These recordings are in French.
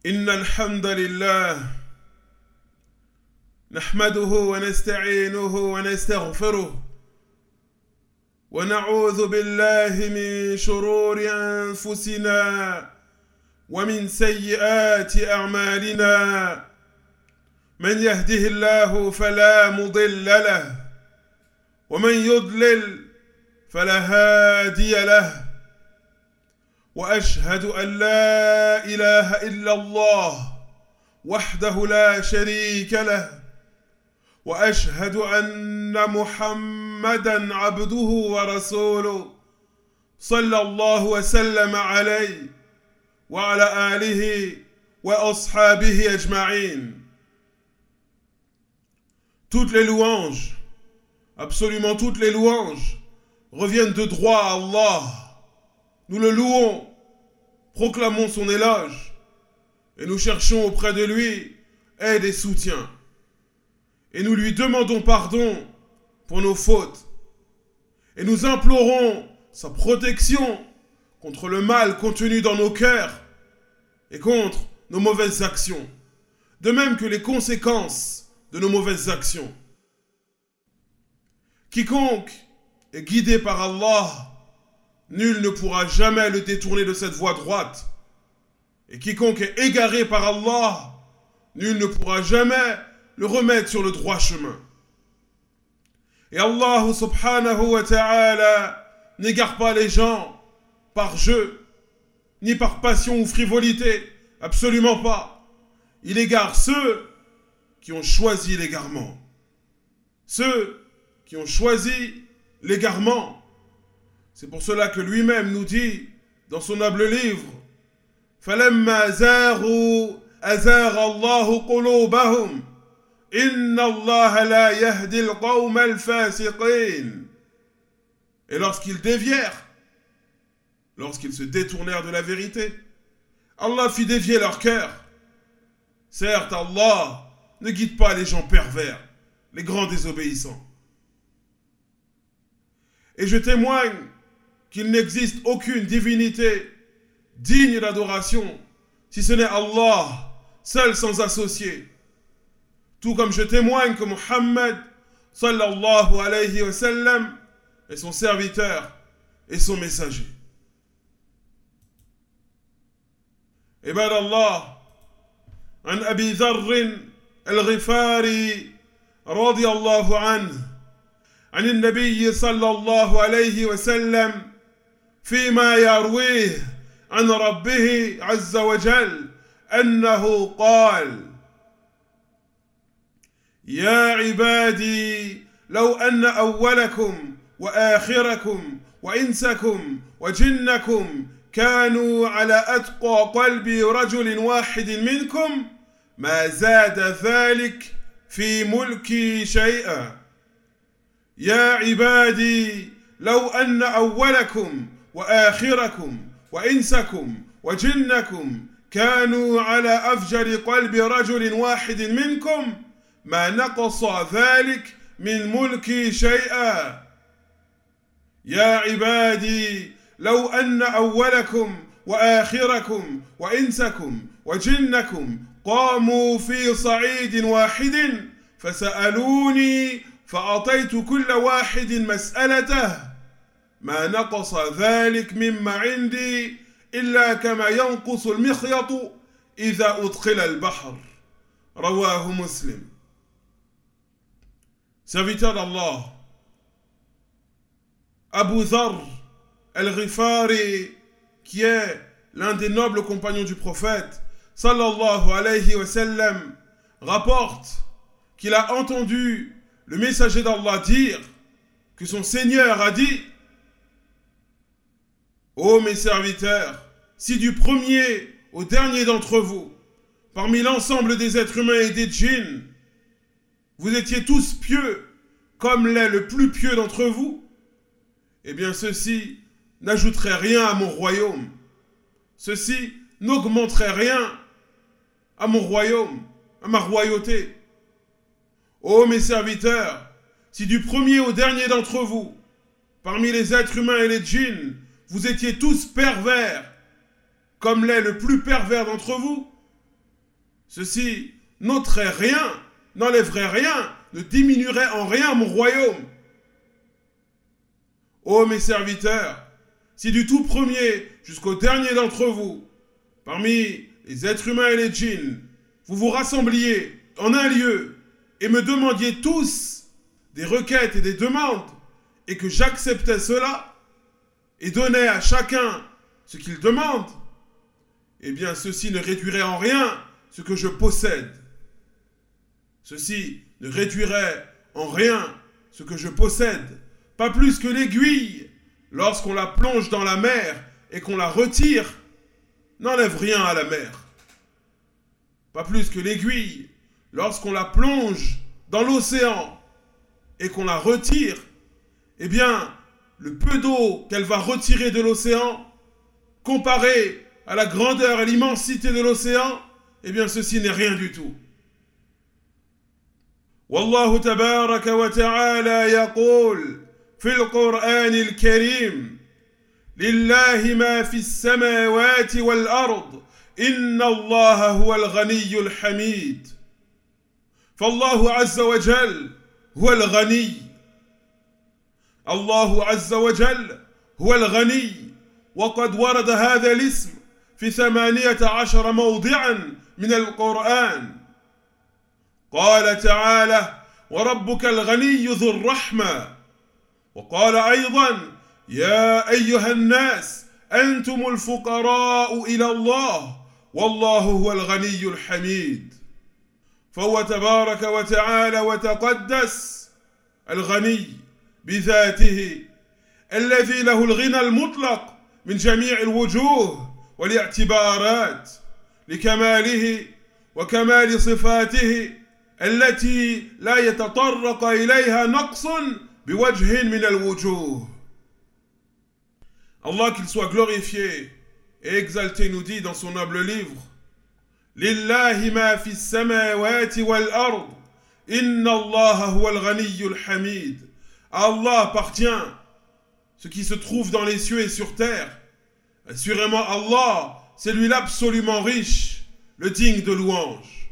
إن الحمد لله نحمده ونستعينه ونستغفره ونعوذ بالله من شرور أنفسنا ومن سيئات أعمالنا من يهده الله فلا مضل له ومن يضلل فلا هادي له وأشهد أن لا إله إلا الله وحده لا شريك له وأشهد أن محمدًا عبده ورسوله صلى الله وسلم عليه وعلى آله وأصحابه أجمعين. Toutes les louanges, absolument toutes les louanges, reviennent de droit à Allah. Nous le louons, proclamons son éloge, et nous cherchons auprès de lui aide et soutien. Et nous lui demandons pardon pour nos fautes. Et nous implorons sa protection contre le mal contenu dans nos cœurs et contre nos mauvaises actions, de même que les conséquences de nos mauvaises actions. Quiconque est guidé par Allah, nul ne pourra jamais le détourner de cette voie droite. Et quiconque est égaré par Allah, nul ne pourra jamais le remettre sur le droit chemin. Et Allah subhanahu wa ta'ala n'égare pas les gens par jeu, ni par passion ou frivolité, absolument pas. Il égare ceux qui ont choisi l'égarement. Ceux qui ont choisi l'égarement. C'est pour cela que lui-même nous dit dans son noble livre فَلَمَّا زَاغُوا أَزَاغَ اللَّهُ قُلُوبَهُمْ إِنَّ اللَّهَ لَا يَهْدِي الْقَوْمَ الْفَاسِقِينَ. Et lorsqu'ils dévièrent, lorsqu'ils se détournèrent de la vérité, Allah fit dévier leur cœur. Certes, Allah ne guide pas les gens pervers, les grands désobéissants. Et je témoigne qu'il n'existe aucune divinité digne d'adoration, si ce n'est Allah, seul sans associé. Tout comme je témoigne que Muhammad, sallallahu alayhi wa sallam, est son serviteur et son messager. عباد الله عن أبي ذر الغفاري رضي الله عنه عن النبي صلى الله عليه وسلم فيما يرويه عن ربه عز وجل أنه قال يا عبادي لو أن أولكم وآخركم وإنسكم وجنكم كانوا على أتقى قلب رجل واحد منكم ما زاد ذلك في ملكي شيئا. يا عبادي لو أن أولكم وآخركم وإنسكم وجنكم كانوا على أفجر قلب رجل واحد منكم ما نقص ذلك من ملكي شيئا. يا عبادي لو أن أولكم وآخركم وإنسكم وجنكم قاموا في صعيد واحد فسألوني فأعطيت كل واحد مسألته ما نقص ذلك مما عندي إلا كما ينقص المخيط إذا أدخل البحر. رواه مسلم. Serviteur d'Allah, Abu Dharr al-Ghifari, qui est l'un des nobles compagnons du prophète, sallallahu alayhi wa sallam, rapporte qu'il a entendu le messager d'Allah dire que son Seigneur a dit: ô mes serviteurs, si du premier au dernier d'entre vous, parmi l'ensemble des êtres humains et des djinns, vous étiez tous pieux comme l'est le plus pieux d'entre vous, eh bien ceci n'ajouterait rien à mon royaume. Ceci n'augmenterait rien à mon royaume, à ma royauté. Ô mes serviteurs, si du premier au dernier d'entre vous, parmi les êtres humains et les djinns, vous étiez tous pervers, comme l'est le plus pervers d'entre vous, Ceci n'ôterait rien, n'enlèverait rien, ne diminuerait en rien mon royaume. Ô mes serviteurs, si du tout premier jusqu'au dernier d'entre vous, parmi les êtres humains et les djinns, vous vous rassembliez en un lieu et me demandiez tous des requêtes et des demandes, et que j'acceptais cela, et donnais à chacun ce qu'il demande, eh bien ceci ne réduirait en rien ce que je possède. Ceci ne réduirait en rien ce que je possède, pas plus que l'aiguille, lorsqu'on la plonge dans la mer et qu'on la retire, n'enlève rien à la mer. Pas plus que l'aiguille, lorsqu'on la plonge dans l'océan et qu'on la retire, eh bien, le peu d'eau qu'elle va retirer de l'océan, comparé à la grandeur et l'immensité de l'océan, eh bien, ceci n'est rien du tout. Wallahu tabaraka wa ta'ala yaqul fi al-Qur'an al-Karim Lillahi ma fi as-samawati wal-ard inna Allah huwa al-Ghani al-Hamid. فالله عز وجل هو الغني. الله عز وجل هو الغني، وقد ورد هذا الاسم في 18 موضعا من القرآن. قال تعالى: وربك الغني ذو الرحمة. وقال أيضا: يا أيها الناس أنتم الفقراء إلى الله والله هو الغني الحميد. فهو تبارك وتعالى وتقدس الغني بذاته الذي له الغنى المطلق من جميع الوجوه والاعتبارات لكماله وكمال صفاته التي لا يتطرق إليها نقص بوجه من الوجوه. Allah, qu'il soit glorifié et exalté, nous dit dans son noble livre: Lillahi ma fi samawati wal ard, inna Allah huwa al-Ghaniyyul Hamid. À Allah appartient ce qui se trouve dans les cieux et sur terre. Assurément, Allah, c'est lui l'absolument riche, le digne de louange.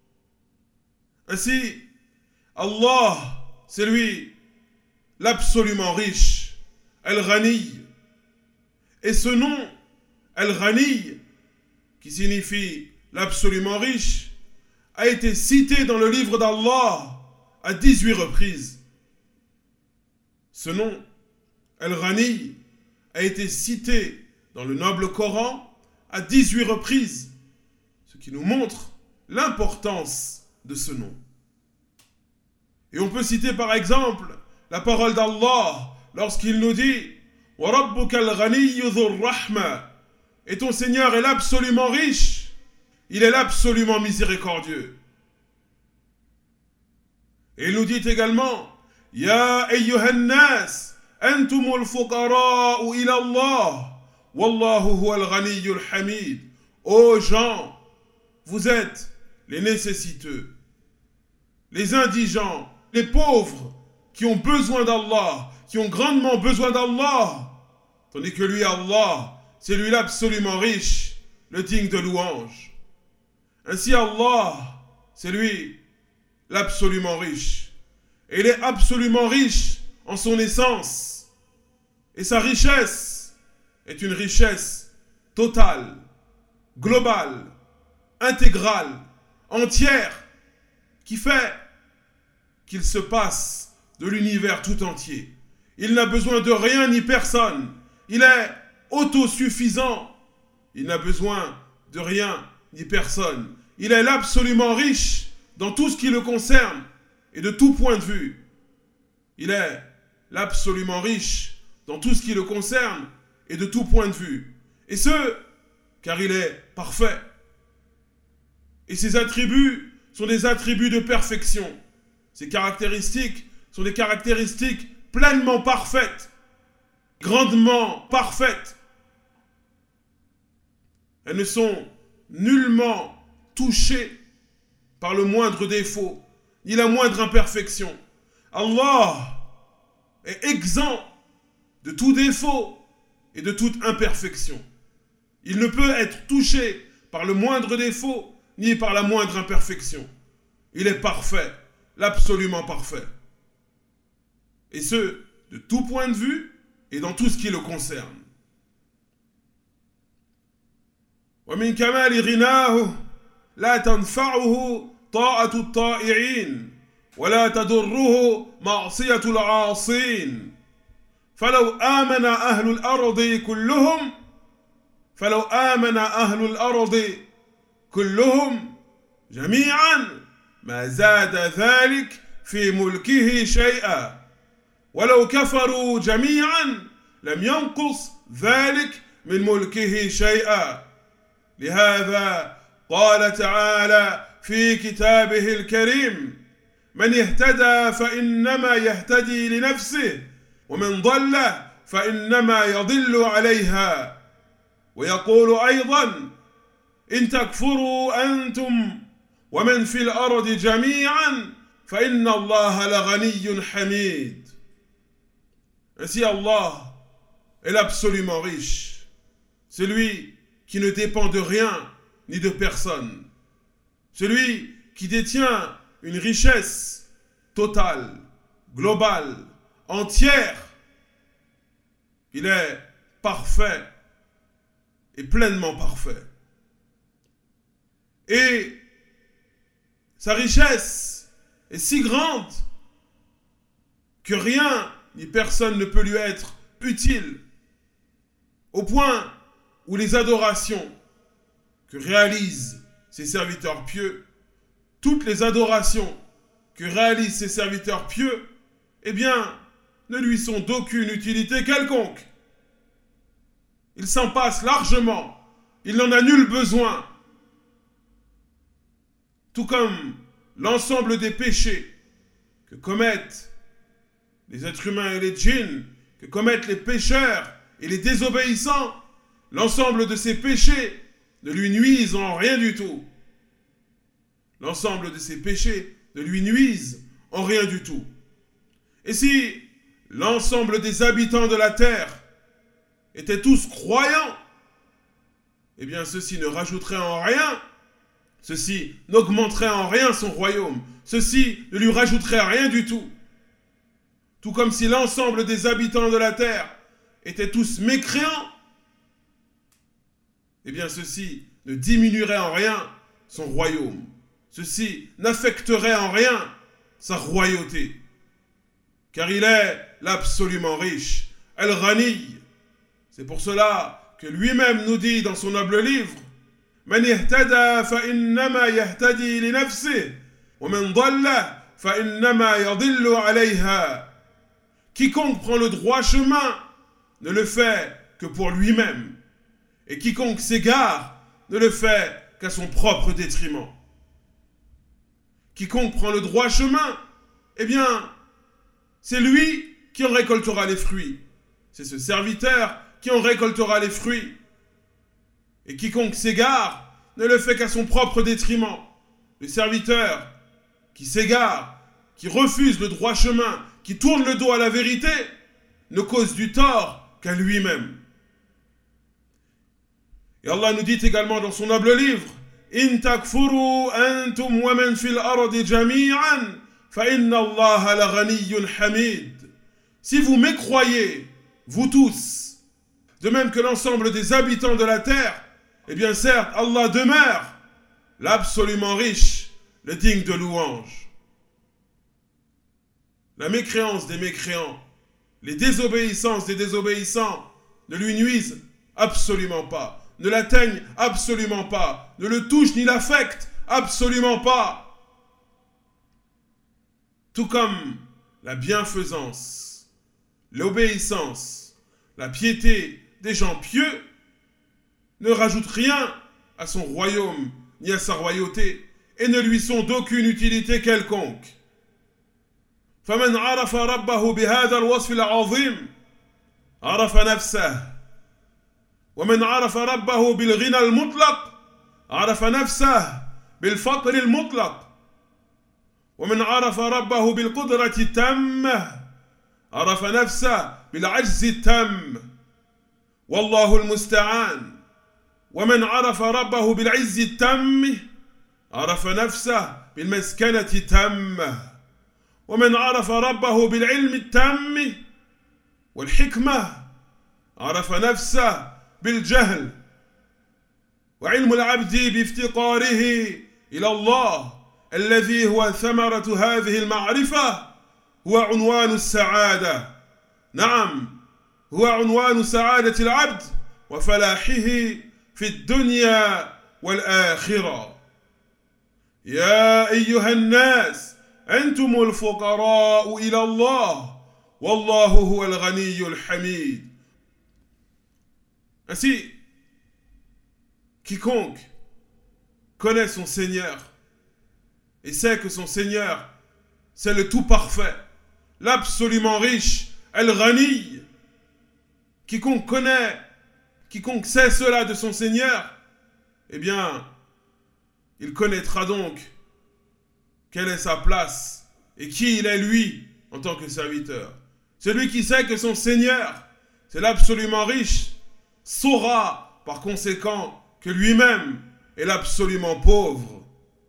Ainsi, Allah, c'est lui l'absolument riche, Al-Ghani. Et ce nom, Al-Ghani, qui signifie l'absolument riche, a été cité dans le livre d'Allah à 18 reprises. Ce nom, Al-Ghani, a été cité dans le noble Coran à 18 reprises, ce qui nous montre l'importance de ce nom. Et on peut citer par exemple la parole d'Allah lorsqu'il nous dit: Wa rabbuka al-Ghaniyyu dhur rahma. Et ton Seigneur est l'absolument riche, il est l'absolument miséricordieux. Et il nous dit également: Ya ayyuhan nas antumul fuqara'u ila Allah wallahu huwal ghaniyyul hamid. Ô gens, vous êtes les nécessiteux, les indigents, les pauvres qui ont besoin d'Allah, qui ont grandement besoin d'Allah, tandis que lui, Allah, c'est lui l'absolument riche, le digne de louange. Ainsi, Allah, c'est lui l'absolument riche. Et il est absolument riche en son essence. Et sa richesse est une richesse totale, globale, intégrale, entière, qui fait qu'il se passe de l'univers tout entier. Il n'a besoin de rien ni personne. Il est autosuffisant. Il n'a besoin de rien ni personne. Il est l'absolument riche dans tout ce qui le concerne et de tout point de vue. Il est l'absolument riche dans tout ce qui le concerne et de tout point de vue. Et ce, car il est parfait. Et ses attributs sont des attributs de perfection. Ses caractéristiques sont des caractéristiques pleinement parfaites, grandement parfaites. Elles ne sont nullement touchées par le moindre défaut, ni la moindre imperfection. Allah est exempt de tout défaut et de toute imperfection. Il ne peut être touché par le moindre défaut ni par la moindre imperfection. Il est parfait, l'absolument parfait. Et ce, de tout point de vue et dans tout ce qui le concerne. ومن كمال غناه لا تنفعه طاعة الطائعين ولا تضره معصية العاصين فلو آمن أهل الأرض كلهم جميعا ما زاد ذلك في ملكه شيئا ولو كفروا جميعا لم ينقص ذلك من ملكه شيئا لهذا قال تعالى في كتابه الكريم من اهتدى فإنما يهتدي لنفسه ومن ضل فإنما يضل عليها ويقول أيضا إن تكفروا أنتم ومن في الأرض جميعا فإن الله لغني حميد. Ainsi Allah est l'absolument riche, celui qui ne dépend de rien ni de personne, celui qui détient une richesse totale, globale, entière. Il est parfait et pleinement parfait. Et sa richesse est si grande que rien ni personne ne peut lui être utile, au point où les adorations que réalisent ses serviteurs pieux, toutes les adorations que réalisent ses serviteurs pieux, eh bien, ne lui sont d'aucune utilité quelconque. Il s'en passe largement, il n'en a nul besoin. Tout comme l'ensemble des péchés que commettent les êtres humains et les djinns, que commettent les pécheurs et les désobéissants, l'ensemble de ces péchés ne lui nuisent en rien du tout. L'ensemble de ces péchés ne lui nuisent en rien du tout. Et si l'ensemble des habitants de la terre étaient tous croyants, eh bien ceci ne rajouterait en rien, ceci n'augmenterait en rien son royaume, ceci ne lui rajouterait rien du tout. Tout comme si l'ensemble des habitants de la terre étaient tous mécréants, eh bien ceci ne diminuerait en rien son royaume. Ceci n'affecterait en rien sa royauté. Car il est l'absolument riche, Al-Ghani. C'est pour cela que lui-même nous dit dans son noble livre Man ihtada fa innama yahtadi li nafsih wa man dalla fa innama yadillu alayha. Quiconque prend le droit chemin ne le fait que pour lui-même, et quiconque s'égare ne le fait qu'à son propre détriment. Quiconque prend le droit chemin, eh bien, c'est lui qui en récoltera les fruits. C'est ce serviteur qui en récoltera les fruits. Et quiconque s'égare ne le fait qu'à son propre détriment. Le serviteur qui s'égare, qui refuse le droit chemin, qui tourne le dos à la vérité, ne cause du tort qu'à lui-même. Et Allah nous dit également dans son noble livre In takfuru antum wa man fil ardi jami'an fa inna Allah la ghaniyyun hamid. Si vous mécroyez, vous tous, de même que l'ensemble des habitants de la terre, eh bien certes, Allah demeure l'absolument riche, le digne de louange. La mécréance des mécréants, les désobéissances des désobéissants ne lui nuisent absolument pas, ne l'atteignent absolument pas, ne le touchent ni l'affectent absolument pas. Tout comme la bienfaisance, l'obéissance, la piété des gens pieux ne rajoutent rien à son royaume ni à sa royauté et ne lui sont d'aucune utilité quelconque. فمن عرف ربه بهذا الوصف العظيم عرف نفسه ومن عرف ربه بالغنى المطلق عرف نفسه بالفقر المطلق ومن عرف ربه بالقدرة التامة عرف نفسه بالعجز التام والله المستعان ومن عرف ربه بالعز التام عرف نفسه بالمسكنة تامة، ومن عرف ربه بالعلم التام والحكمة عرف نفسه بالجهل. وعلم العبد بافتقاره إلى الله الذي هو ثمرة هذه المعرفة هو عنوان السعادة. نعم، هو عنوان سعادة العبد وفلاحه في الدنيا والآخرة. يا أيها الناس أنتم الفقراء إلى الله والله هو الغني الحميد. Ainsi, quiconque connaît son Seigneur et sait que son Seigneur, c'est le tout parfait, l'absolument riche, El-Ghani, quiconque sait cela de son Seigneur, eh bien, il connaîtra donc quelle est sa place et qui il est lui en tant que serviteur. Celui qui sait que son Seigneur, c'est l'absolument riche, saura par conséquent que lui-même est l'absolument pauvre.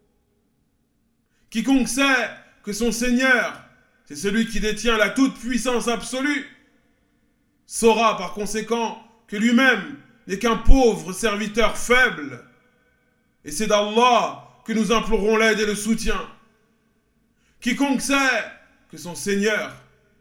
Quiconque sait que son Seigneur, c'est celui qui détient la toute-puissance absolue, saura par conséquent que lui-même n'est qu'un pauvre serviteur faible. Et c'est d'Allah que nous implorons l'aide et le soutien. Quiconque sait que son Seigneur,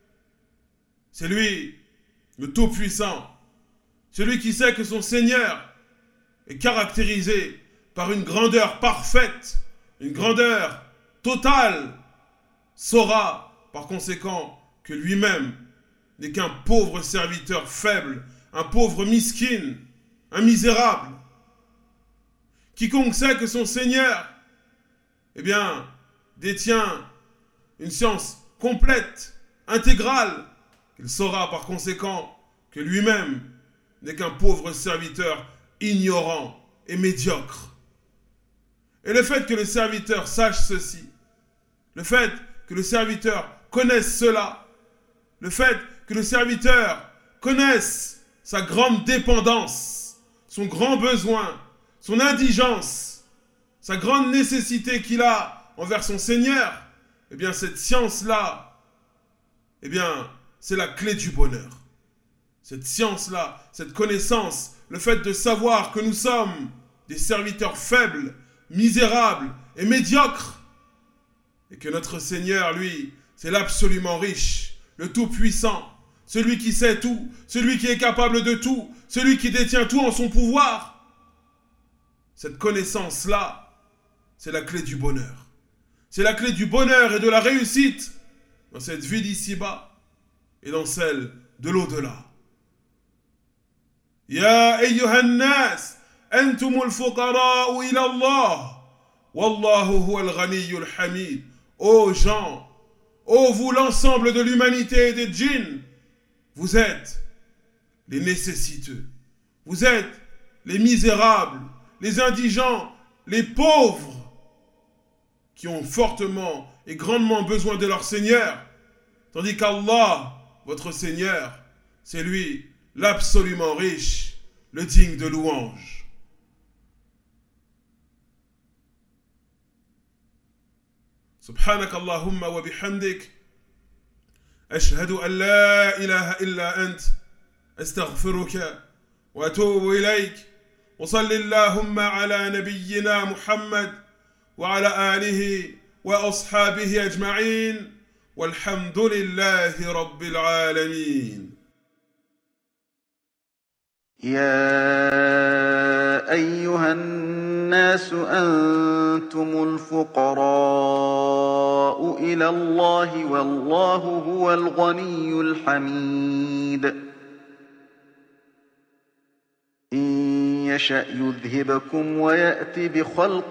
c'est lui, le Tout-Puissant, celui qui sait que son Seigneur est caractérisé par une grandeur parfaite, une grandeur totale, saura par conséquent que lui-même n'est qu'un pauvre serviteur faible, un pauvre miskin, un misérable. Quiconque sait que son Seigneur, eh bien, détient une science complète, intégrale, il saura par conséquent que lui-même n'est qu'un pauvre serviteur ignorant et médiocre. Et le fait que le serviteur sache ceci, le fait que le serviteur connaisse cela, le fait que le serviteur connaisse sa grande dépendance, son grand besoin, son indigence, sa grande nécessité qu'il a envers son Seigneur, eh bien cette science-là, eh bien c'est la clé du bonheur. Cette science-là, cette connaissance, le fait de savoir que nous sommes des serviteurs faibles, misérables et médiocres, et que notre Seigneur, lui, c'est l'absolument riche, le tout-puissant, celui qui sait tout, celui qui est capable de tout, celui qui détient tout en son pouvoir. Cette connaissance-là, c'est la clé du bonheur. C'est la clé du bonheur et de la réussite dans cette vie d'ici-bas et dans celle de l'au-delà. Ya ayyuhan nas, antumul fuqara'u ila Allah, wallahu huwal ghaniyyul hamid. Ô gens, ô vous l'ensemble de l'humanité et des djinns, vous êtes les nécessiteux, vous êtes les misérables, les indigents, les pauvres, qui ont fortement et grandement besoin de leur Seigneur, tandis qu'Allah, votre Seigneur, c'est lui l'absolument riche, le digne de louange. سبحانك اللهم وبحمدك أشهد أن لا إله إلا أنت أستغفرك وأتوب إليك وصل اللهم على نبينا محمد وعلى آله وأصحابه أجمعين والحمد لله رب العالمين. يا أيها الناس أنتم الفقراء إلى الله والله هو الغني الحميد. إن يشأ يذهبكم ويأت بخلق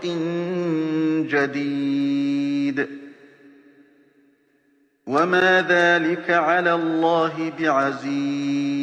جديد وما ذلك على الله بعزيز.